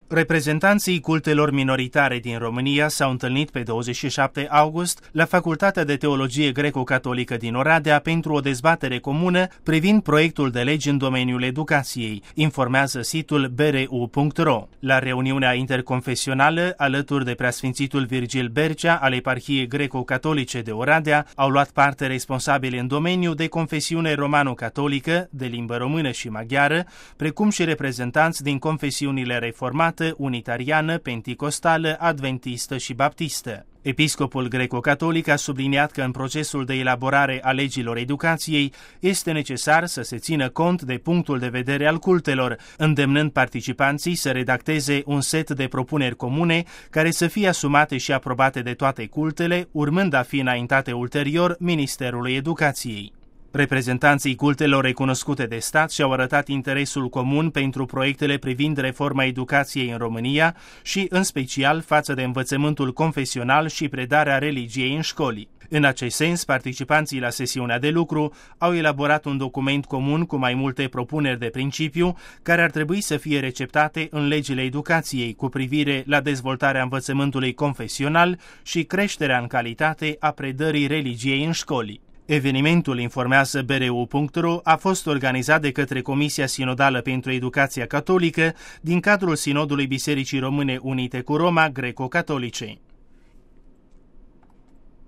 Reprezentanții cultelor minoritare din România s-au întâlnit pe 27 august la Facultatea de Teologie Greco-Catolică din Oradea pentru o dezbatere comună privind proiectul de legi în domeniul educației, informează site-ul bru.ro. La reuniunea interconfesională, alături de preasfințitul Virgil Bercea al Eparhiei Greco-Catolice de Oradea, au luat parte responsabili în domeniu de confesiune romano-catolică, de limbă română și maghiară, precum și reprezentanți din confesiunile reformate, unitariană, penticostală, adventistă și baptistă. Episcopul greco-catolic a subliniat că în procesul de elaborare a legilor educației este necesar să se țină cont de punctul de vedere al cultelor, îndemnând participanții să redacteze un set de propuneri comune care să fie asumate și aprobate de toate cultele, urmând a fi înaintate ulterior Ministerului Educației. Reprezentanții cultelor recunoscute de stat și-au arătat interesul comun pentru proiectele privind reforma educației în România și, în special, față de învățământul confesional și predarea religiei în școli. În acest sens, participanții la sesiunea de lucru au elaborat un document comun cu mai multe propuneri de principiu care ar trebui să fie receptate în legile educației cu privire la dezvoltarea învățământului confesional și creșterea în calitate a predării religiei în școli. Evenimentul, informează bru.ro, a fost organizat de către Comisia Sinodală pentru Educația Catolică din cadrul Sinodului Bisericii Române Unite cu Roma Greco-Catolice.